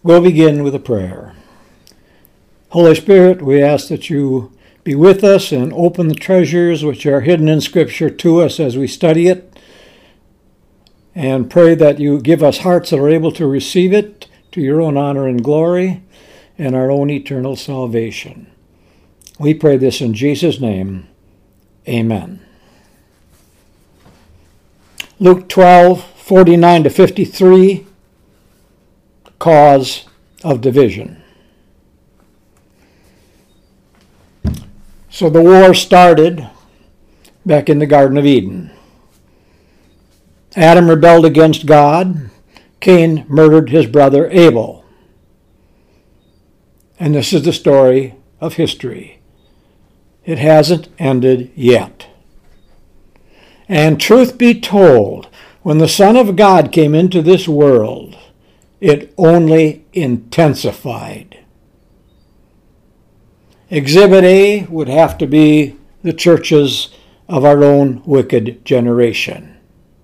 We'll begin with a prayer. Holy Spirit, we ask that you be with us and open the treasures which are hidden in Scripture to us as we study it, and pray that you give us hearts that are able to receive it to your own honor and glory and our own eternal salvation. We pray this in Jesus' name. Amen. Luke 12:49-53, cause of division. So the war started back in the Garden of Eden. Adam rebelled against God. Cain murdered his brother Abel. And this is the story of history. It hasn't ended yet. And truth be told, when the Son of God came into this world, it only intensified. Exhibit A would have to be the churches of our own wicked generation.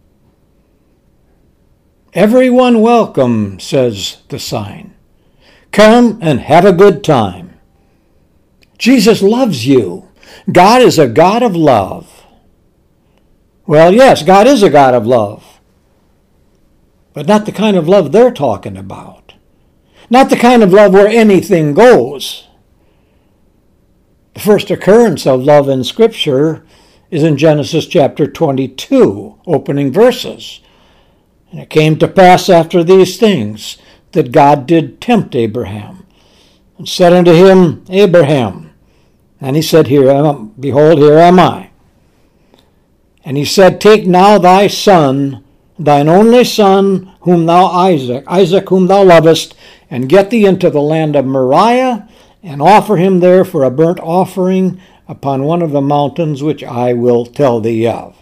Everyone welcome, says the sign. Come and have a good time. Jesus loves you. God is a God of love. Well, yes, God is a God of love, but not the kind of love they're talking about. Not the kind of love where anything goes. The first occurrence of love in Scripture is in Genesis chapter 22, opening verses. And it came to pass after these things that God did tempt Abraham, and said unto him, Abraham. And he said, Behold, here am I. And he said, Take now thy son, thine only son, whom thou Isaac whom thou lovest, and get thee into the land of Moriah, and offer him there for a burnt offering upon one of the mountains which I will tell thee of.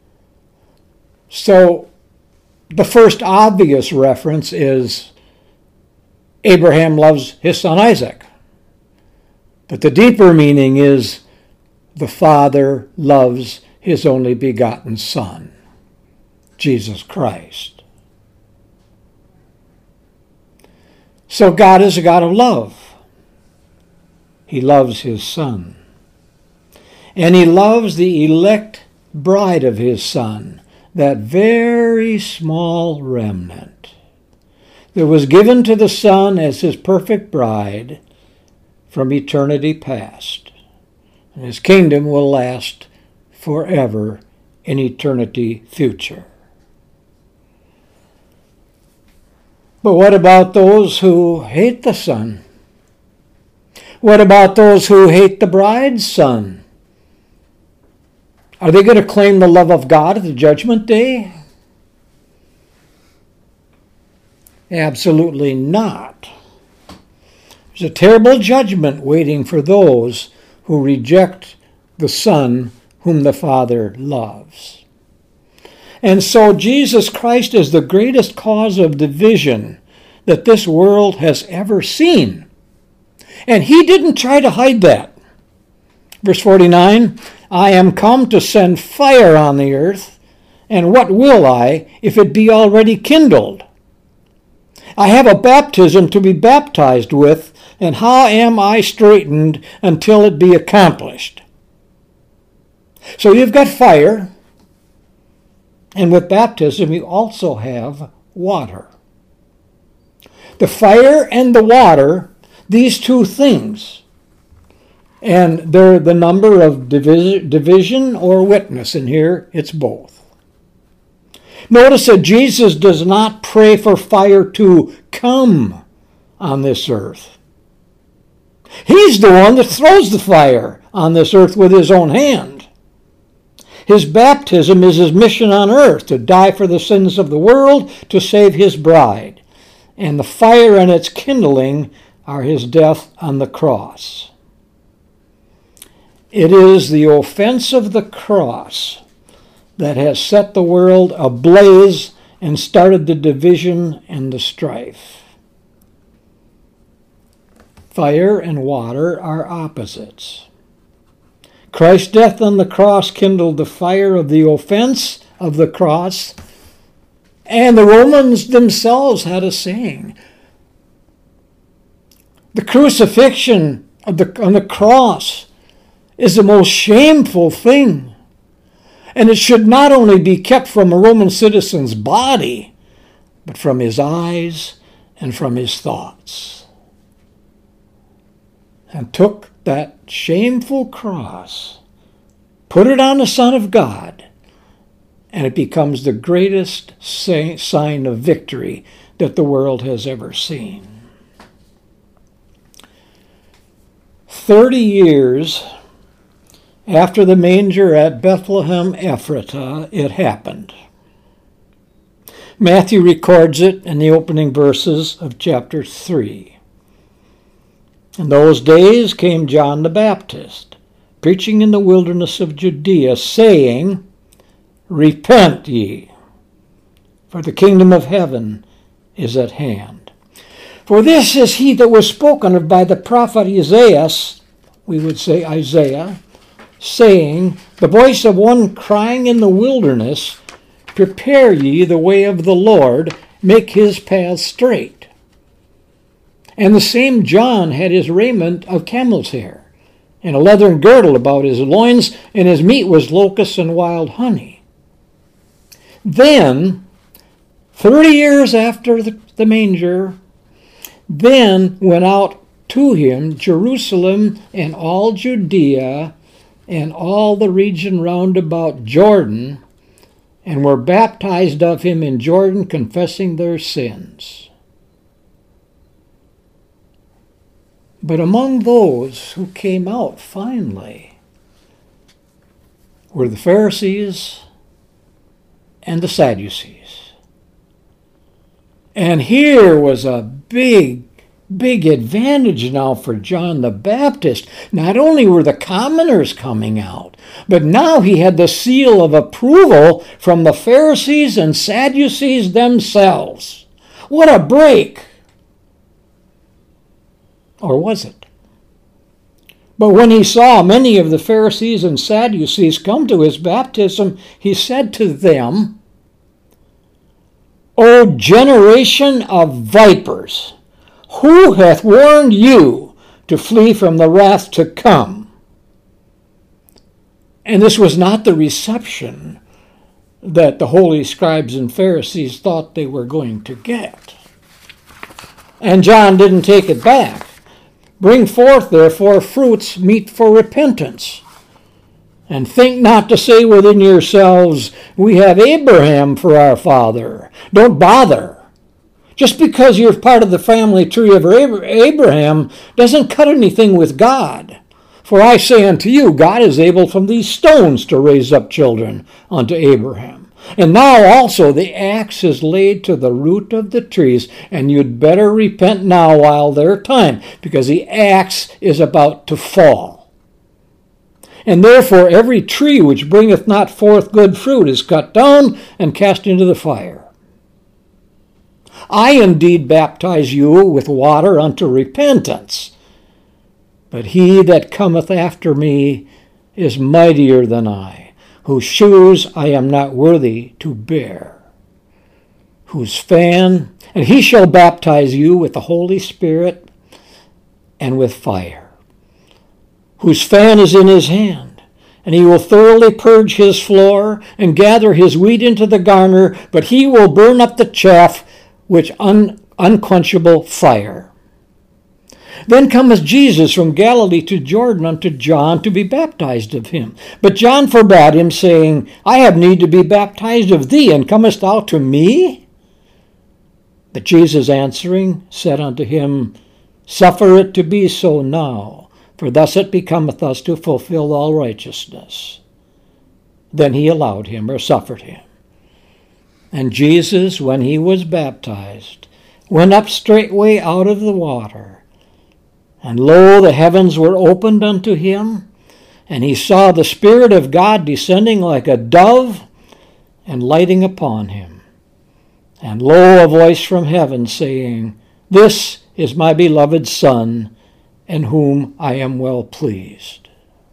So, the first obvious reference is Abraham loves his son Isaac. But the deeper meaning is the Father loves his only begotten Son, Jesus Christ. So God is a God of love. He loves his Son. And he loves the elect bride of his Son, that very small remnant that was given to the Son as his perfect bride from eternity past. And his kingdom will last forever in eternity future. But what about those who hate the Son? What about those who hate the bride's Son? Are they going to claim the love of God at the judgment day? Absolutely not. There's a terrible judgment waiting for those who reject the Son whom the Father loves. And so Jesus Christ is the greatest cause of division that this world has ever seen. And he didn't try to hide that. Verse 49, I am come to send fire on the earth, and what will I if it be already kindled? I have a baptism to be baptized with, and how am I straitened until it be accomplished? So you've got fire, and with baptism you also have water. The fire and the water, these two things, and they're the number of division or witness, and here it's both. Notice that Jesus does not pray for fire to come on this earth. He's the one that throws the fire on this earth with his own hand. His baptism is his mission on earth, to die for the sins of the world, to save his bride. And the fire and its kindling are his death on the cross. It is the offense of the cross that has set the world ablaze and started the division and the strife. Fire and water are opposites. Christ's death on the cross kindled the fire of the offense of the cross, and the Romans themselves had a saying, The crucifixion on the cross is the most shameful thing. And it should not only be kept from a Roman citizen's body, but from his eyes and from his thoughts. And took that shameful cross, put it on the Son of God, and it becomes the greatest sign of victory that the world has ever seen. 30 years after the manger at Bethlehem Ephratah, it happened. Matthew records it in the opening verses of chapter 3. In those days came John the Baptist, preaching in the wilderness of Judea, saying, Repent ye, for the kingdom of heaven is at hand. For this is he that was spoken of by the prophet Isaiah, we would say Isaiah, saying, The voice of one crying in the wilderness, Prepare ye the way of the Lord, make his paths straight. And the same John had his raiment of camel's hair, and a leathern girdle about his loins, and his meat was locusts and wild honey. Then, 30 years after the manger, then went out to him Jerusalem and all Judea and all the region round about Jordan, and were baptized of him in Jordan, confessing their sins. But among those who came out finally were the Pharisees and the Sadducees. And here was a big advantage now for John the Baptist. Not only were the commoners coming out, but now he had the seal of approval from the Pharisees and Sadducees themselves. What a break! Or was it? But when he saw many of the Pharisees and Sadducees come to his baptism, he said to them, O generation of vipers, who hath warned you to flee from the wrath to come? And this was not the reception that the holy scribes and Pharisees thought they were going to get. And John didn't take it back. Bring forth, therefore, fruits meet for repentance. And think not to say within yourselves, we have Abraham for our father. Don't bother. Just because you're part of the family tree of Abraham doesn't cut anything with God. For I say unto you, God is able from these stones to raise up children unto Abraham. And now also the axe is laid to the root of the trees, and you'd better repent now while there's time, because the axe is about to fall. And therefore every tree which bringeth not forth good fruit is cut down and cast into the fire. I indeed baptize you with water unto repentance, but he that cometh after me is mightier than I, whose shoes I am not worthy to bear, whose fan, and he shall baptize you with the Holy Spirit and with fire, whose fan is in his hand, and he will thoroughly purge his floor and gather his wheat into the garner, but he will burn up the chaff with unquenchable fire. Then cometh Jesus from Galilee to Jordan unto John to be baptized of him. But John forbade him, saying, I have need to be baptized of thee, and comest thou to me? But Jesus answering said unto him, Suffer it to be so now, for thus it becometh us to fulfill all righteousness. Then he allowed him, or suffered him. And Jesus, when he was baptized, went up straightway out of the water. And lo, the heavens were opened unto him, and he saw the Spirit of God descending like a dove and lighting upon him. And lo, a voice from heaven saying, This is my beloved Son, in whom I am well pleased.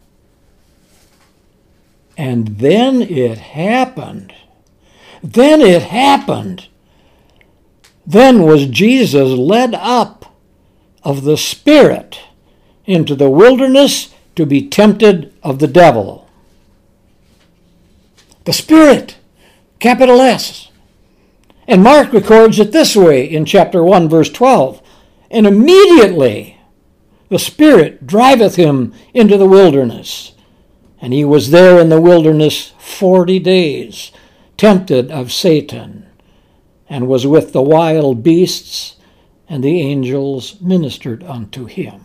And then it happened. Then was Jesus led up of the Spirit into the wilderness to be tempted of the devil. The Spirit, capital S. And Mark records it this way in chapter 1, verse 12. And immediately the Spirit driveth him into the wilderness. And he was there in the wilderness 40 days, tempted of Satan, and was with the wild beasts, and the angels ministered unto him.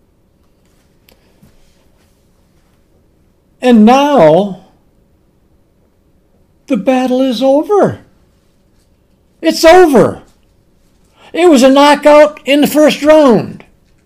And now the battle is over. It's over. It was a knockout in the first round.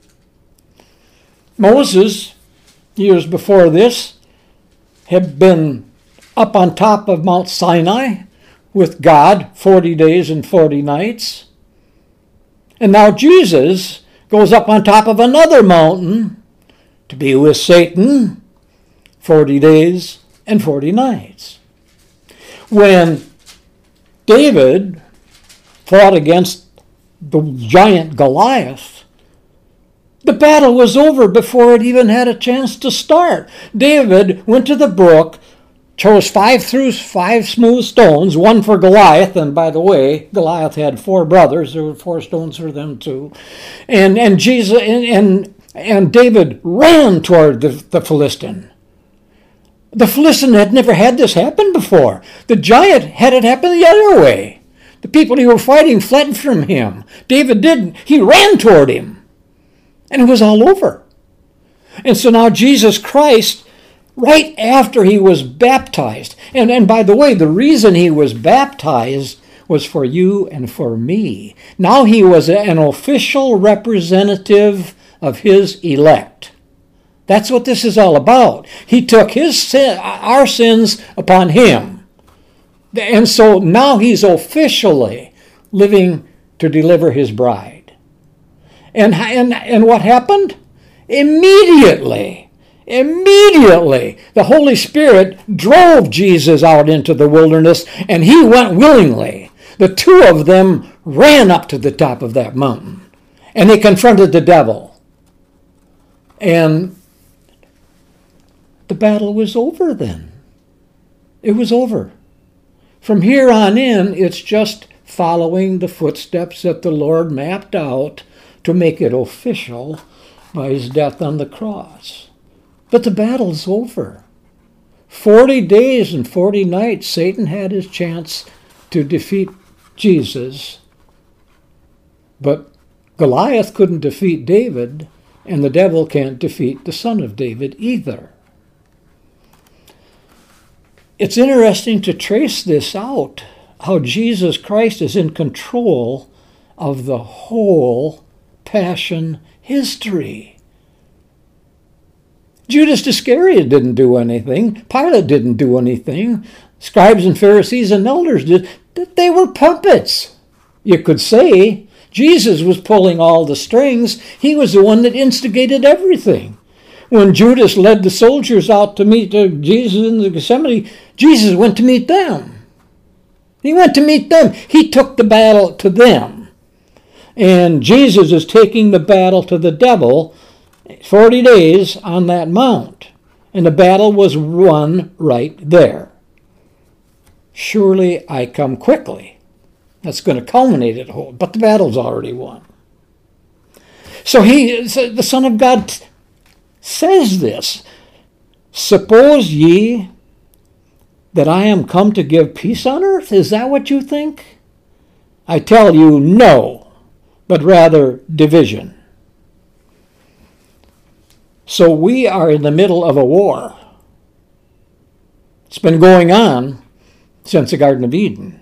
Moses, years before this, had been up on top of Mount Sinai with God 40 days and 40 nights. And now Jesus goes up on top of another mountain to be with Satan 40 days and 40 nights. When David fought against the giant Goliath, the battle was over before it even had a chance to start. David went to the brook, chose 5 smooth stones, one for Goliath, and by the way, Goliath had 4 brothers. There were 4 stones for them too. And David ran toward the Philistine. The Philistine had never had this happen before. The giant had it happen the other way. The people he was fighting fled from him. David didn't. He ran toward him. And it was all over. And so now Jesus Christ, right after he was baptized, and by the way, the reason he was baptized was for you and for me. Now he was an official representative of his elect. That's what this is all about. He took our sins upon him. And so now he's officially living to deliver his bride. And what happened? Immediately, the Holy Spirit drove Jesus out into the wilderness, and he went willingly. The 2 of them ran up to the top of that mountain, and they confronted the devil. And the battle was over then. It was over. From here on in, it's just following the footsteps that the Lord mapped out to make it official by his death on the cross. But the battle's over. 40 days and 40 nights, Satan had his chance to defeat Jesus. But Goliath couldn't defeat David, and the devil can't defeat the Son of David either. It's interesting to trace this out, how Jesus Christ is in control of the whole passion history. Judas Iscariot didn't do anything. Pilate didn't do anything. Scribes and Pharisees and elders did. They were puppets, you could say. Jesus was pulling all the strings. He was the one that instigated everything. When Judas led the soldiers out to meet Jesus in the Gethsemane, Jesus went to meet them. He went to meet them. He took the battle to them. And Jesus is taking the battle to the devil 40 days on that mount. And the battle was won right there. Surely I come quickly. That's going to culminate it whole, but the battle's already won. So the Son of God says this, suppose ye that I am come to give peace on earth? Is that what you think? I tell you, no, but rather division. So we are in the middle of a war. It's been going on since the Garden of Eden.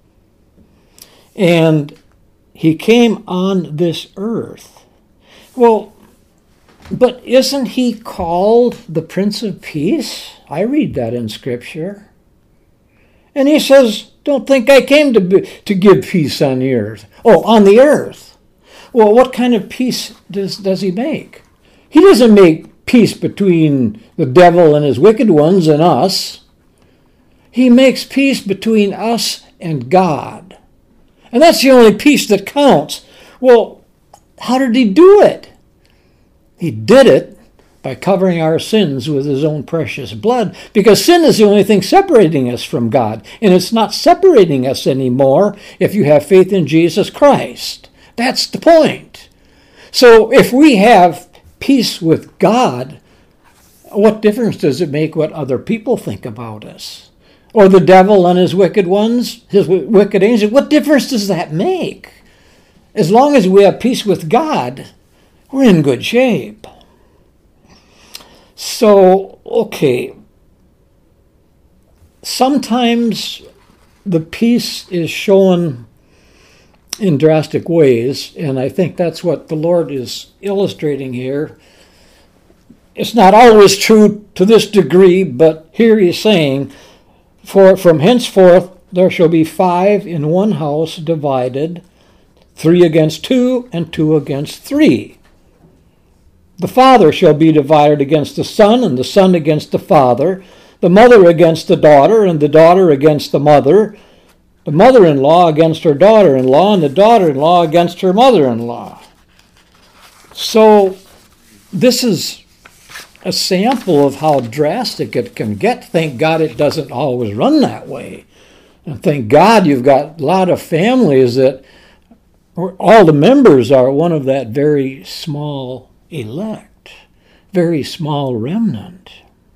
And he came on this earth. Well, but isn't he called the Prince of Peace? I read that in Scripture. And he says, don't think I came to give peace on the earth. Oh, on the earth. Well, what kind of peace does he make? He doesn't make peace between the devil and his wicked ones and us. He makes peace between us and God. And that's the only peace that counts. Well, how did he do it? He did it by covering our sins with his own precious blood, because sin is the only thing separating us from God, and it's not separating us anymore if you have faith in Jesus Christ. That's the point. So if we have peace with God, what difference does it make what other people think about us? Or the devil and his wicked ones, his wicked angels? What difference does that make? As long as we have peace with God, we're in good shape. So, okay, sometimes the peace is shown in drastic ways, and I think that's what the Lord is illustrating here. It's not always true to this degree, but here he's saying, "For from henceforth there shall be 5 in one house divided, 3 against 2, and 2 against 3. The father shall be divided against the son, and the son against the father, the mother against the daughter, and the daughter against the mother-in-law against her daughter-in-law, and the daughter-in-law against her mother-in-law." So this is a sample of how drastic it can get. Thank God it doesn't always run that way. And thank God you've got a lot of families that all the members are one of that very small elect, very small remnant.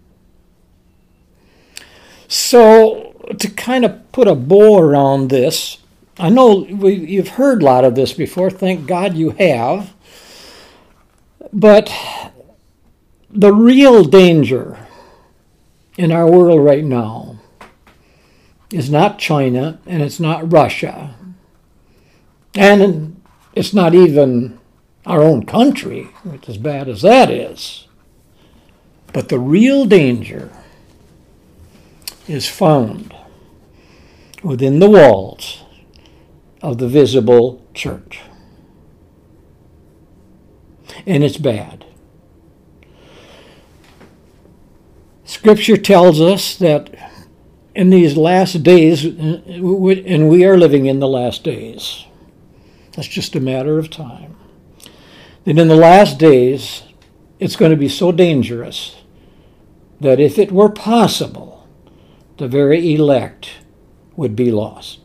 So to kind of put a bow around this, I know you've heard a lot of this before. Thank God you have. But the real danger in our world right now is not China, and it's not Russia, and it's not even our own country, which as bad as that is. But the real danger is found within the walls of the visible church. And it's bad. Scripture tells us that in these last days, and we are living in the last days, that's just a matter of time, that in the last days, it's going to be so dangerous that if it were possible, the very elect would be lost.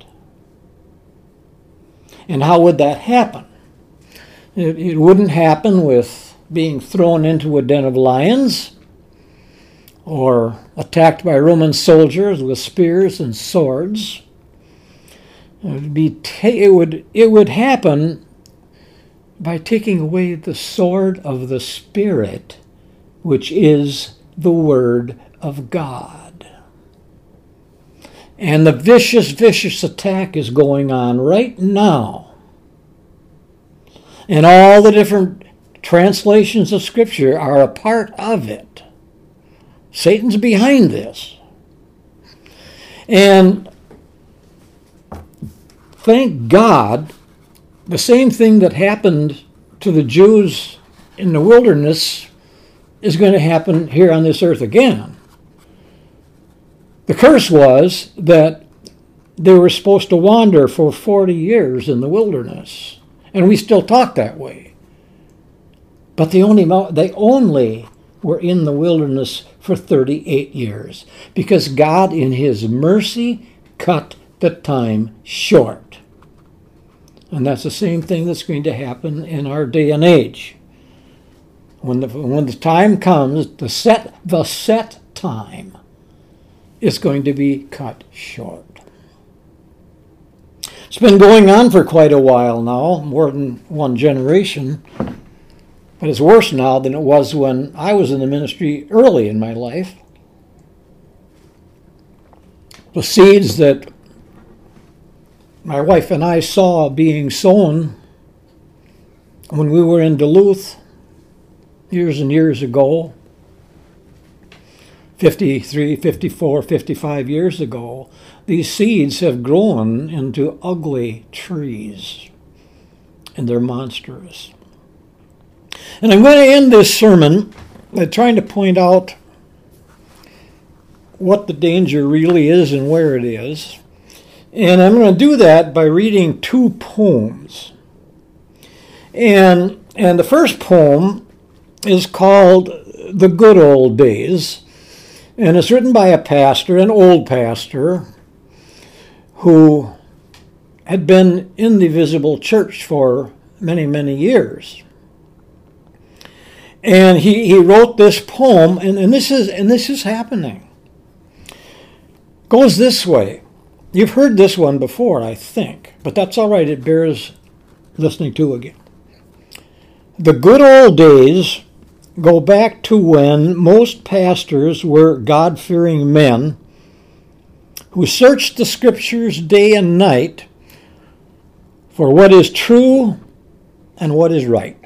And how would that happen? It wouldn't happen with being thrown into a den of lions or attacked by Roman soldiers with spears and swords. It would happen by taking away the sword of the Spirit, which is the Word of God. And the vicious attack is going on right now. And all the different translations of Scripture are a part of it. Satan's behind this. And thank God, the same thing that happened to the Jews in the wilderness is going to happen here on this earth again. The curse was that they were supposed to wander for 40 years in the wilderness. And we still talk that way. But they only were in the wilderness for 38 years because God, in His mercy, cut the time short. And that's the same thing that's going to happen in our day and age. When the time comes, the set time is going to be cut short. It's been going on for quite a while now, more than one generation. But it's worse now than it was when I was in the ministry early in my life. The seeds that my wife and I saw being sown when we were in Duluth years and years ago, 53, 54, 55 years ago, these seeds have grown into ugly trees, and they're monstrous. And I'm going to end this sermon by trying to point out what the danger really is and where it is. And I'm going to do that by reading 2 poems. And the first poem is called The Good Old Days, and it's written by a pastor, an old pastor, who had been in the visible church for many, many years. And he wrote this poem, and this is happening. Goes this way. You've heard this one before, I think, but that's all right. It bears listening to again. The good old days go back to when most pastors were God-fearing men who searched the scriptures day and night for what is true and what is right.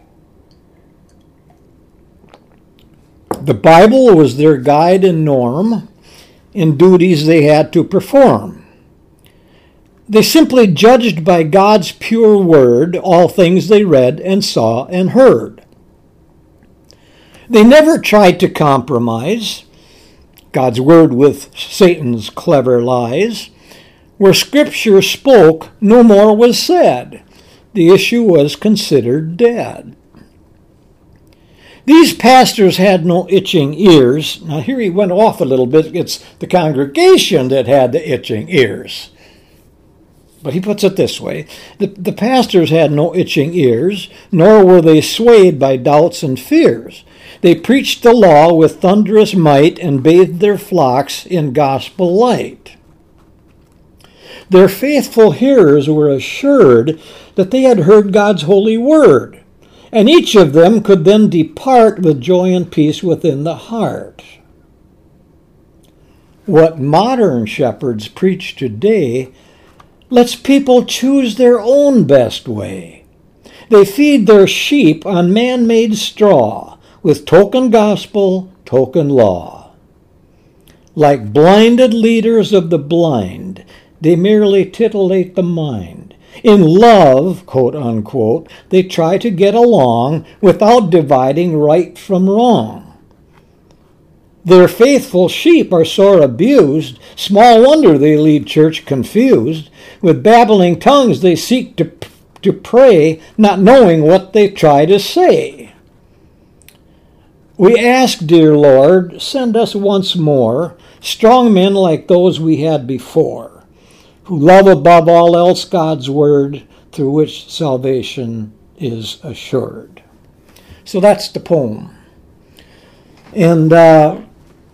The Bible was their guide and norm in duties they had to perform. They simply judged by God's pure word all things they read and saw and heard. They never tried to compromise God's word with Satan's clever lies. Where Scripture spoke, no more was said. The issue was considered dead. These pastors had no itching ears. Now here he went off a little bit. It's the congregation that had the itching ears. But he puts it this way. The pastors had no itching ears, nor were they swayed by doubts and fears. They preached the law with thunderous might and bathed their flocks in gospel light. Their faithful hearers were assured that they had heard God's holy word, and each of them could then depart with joy and peace within the heart. What modern shepherds preach today lets people choose their own best way. They feed their sheep on man-made straw with token gospel, token law. Like blinded leaders of the blind, they merely titillate the mind. In love, quote unquote, they try to get along without dividing right from wrong. Their faithful sheep are sore abused. Small wonder they lead church confused. With babbling tongues they seek to pray, not knowing what they try to say. We ask, dear Lord, send us once more strong men like those we had before, who love above all else God's word, through which salvation is assured. So that's the poem. And the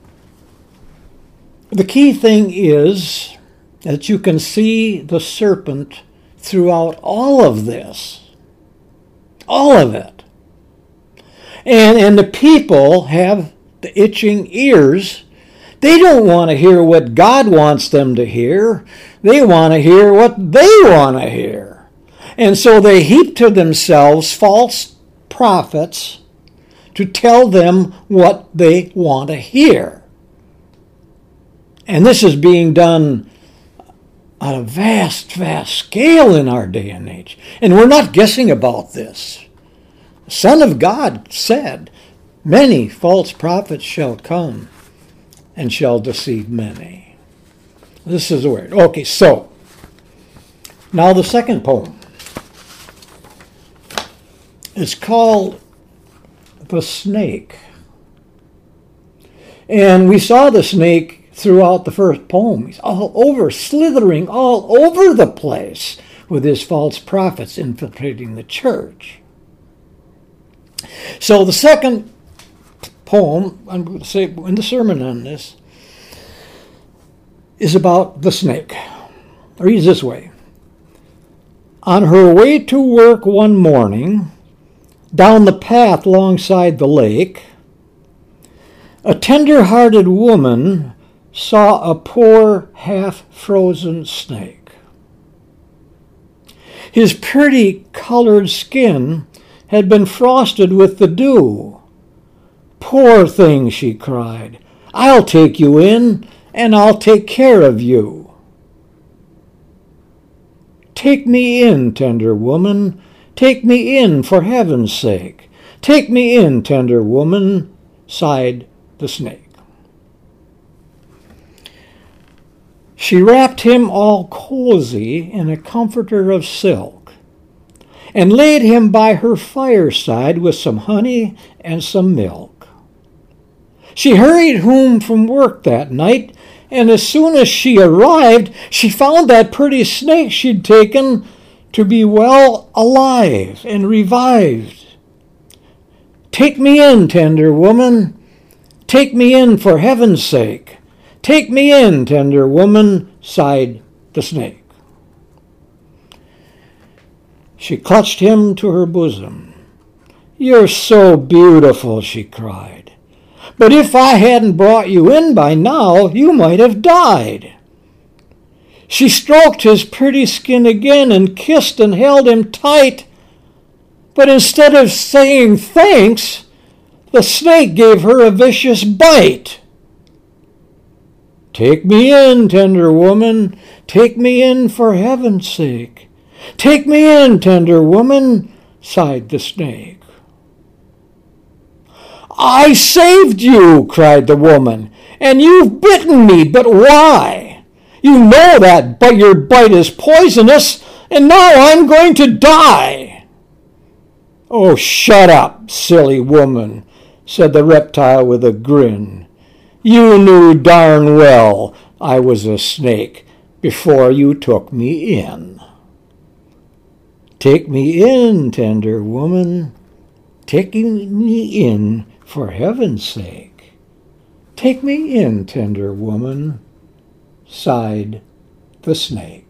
key thing is that you can see the serpent throughout all of this. All of it. And the people have the itching ears. They don't want to hear what God wants them to hear. They want to hear what they want to hear. And so they heap to themselves false prophets to tell them what they want to hear. And this is being done on a vast, vast scale in our day and age. And we're not guessing about this. The Son of God said, many false prophets shall come and shall deceive many. This is the word. Okay, so now the second poem. It's called The Snake. And we saw the snake throughout the first poem. He's all over, slithering all over the place with his false prophets infiltrating the church. So the second poem, I'm going to say in the sermon on this, is about the snake. It reads this way. On her way to work one morning, down the path alongside the lake, a tender-hearted woman saw a poor half-frozen snake. His pretty colored skin had been frosted with the dew. Poor thing, she cried, I'll take you in and I'll take care of you. Take me in, tender woman, take me in for heaven's sake. Take me in, tender woman, sighed the snake. She wrapped him all cozy in a comforter of silk, and laid him by her fireside with some honey and some milk. She hurried home from work that night, and as soon as she arrived, she found that pretty snake she'd taken to be well alive and revived. "Take me in, tender woman. Take me in for heaven's sake. Take me in, tender woman," sighed the snake. She clutched him to her bosom. "You're so beautiful," she cried. "But if I hadn't brought you in by now, you might have died." She stroked his pretty skin again and kissed and held him tight. But instead of saying thanks, the snake gave her a vicious bite. "Take me in, tender woman. Take me in for heaven's sake. Take me in, tender woman," sighed the snake. "I saved you," cried the woman, "and you've bitten me, but why? You know that your bite is poisonous, and now I'm going to die." "Oh, shut up, silly woman," said the reptile with a grin. "You knew darn well I was a snake before you took me in." "Take me in, tender woman. Take me in for heaven's sake. Take me in, tender woman," sighed the snake.